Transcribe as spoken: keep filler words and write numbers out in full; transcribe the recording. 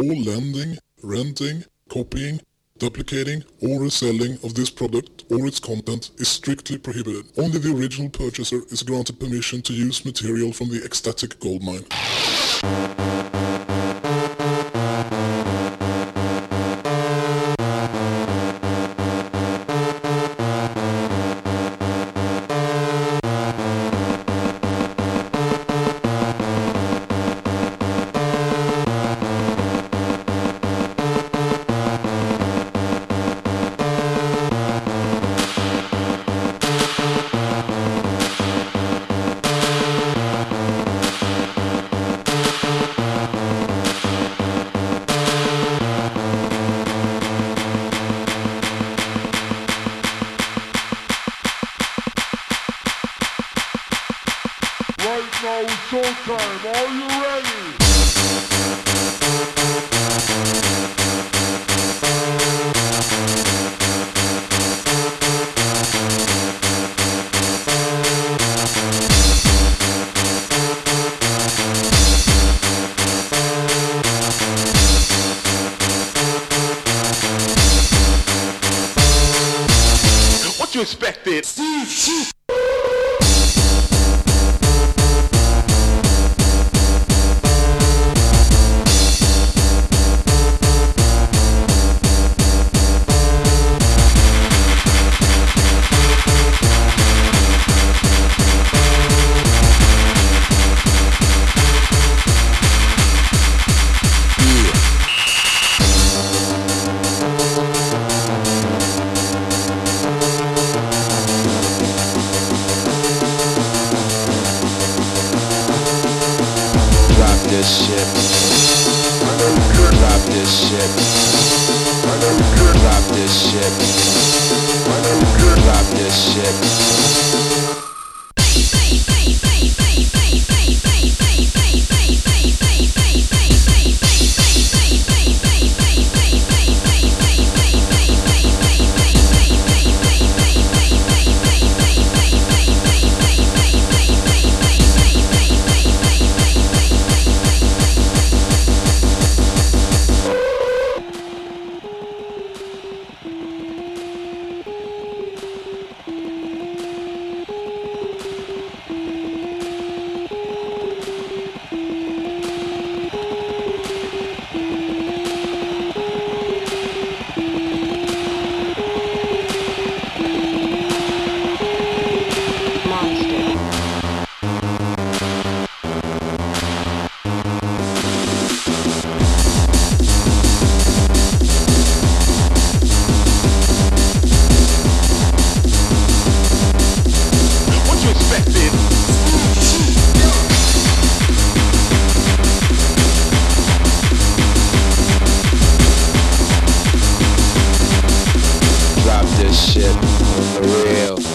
All lending, renting, copying, duplicating or reselling of this product or its content is strictly prohibited. Only the original purchaser is granted permission to use material from the ecstatic goldmine. Right now it's showtime, are you ready? What you expected? This shit. I know you could drop this shit. I know you could drop this shit. I know you could drop this shit. Drop this shit on the real.